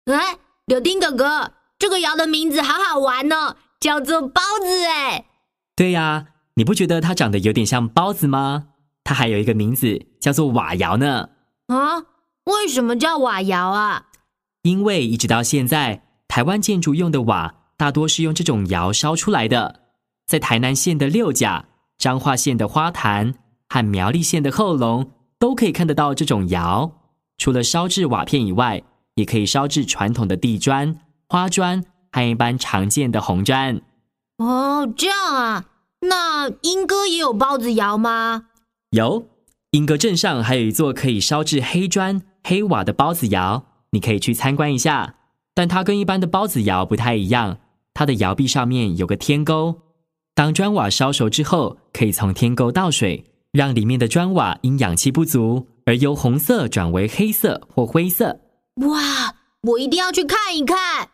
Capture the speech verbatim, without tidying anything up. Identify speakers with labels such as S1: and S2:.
S1: 哎，柳丁哥哥，这个窑的名字好好玩哦，叫做包子哎。
S2: 对呀，你不觉得它长得有点像包子吗？它还有一个名字叫做瓦窑呢。
S1: 啊，为什么叫瓦窑啊？
S2: 因为一直到现在，台湾建筑用的瓦大多是用这种窑烧出来的。在台南县的六甲、彰化县的花坛和苗栗县的后龙都可以看得到这种窑。除了烧制瓦片以外，也可以烧制传统的地砖、花砖和一般常见的红砖。
S1: 哦，这样啊。那莺歌也有包子窑吗？
S2: 有，莺歌镇上还有一座可以烧制黑砖、黑瓦的包子窑，你可以去参观一下。但它跟一般的包子窑不太一样，它的窑壁上面有个天沟。当砖瓦烧熟之后，可以从天沟倒水，让里面的砖瓦因氧气不足而由红色转为黑色或灰色。
S1: 哇，我一定要去看一看。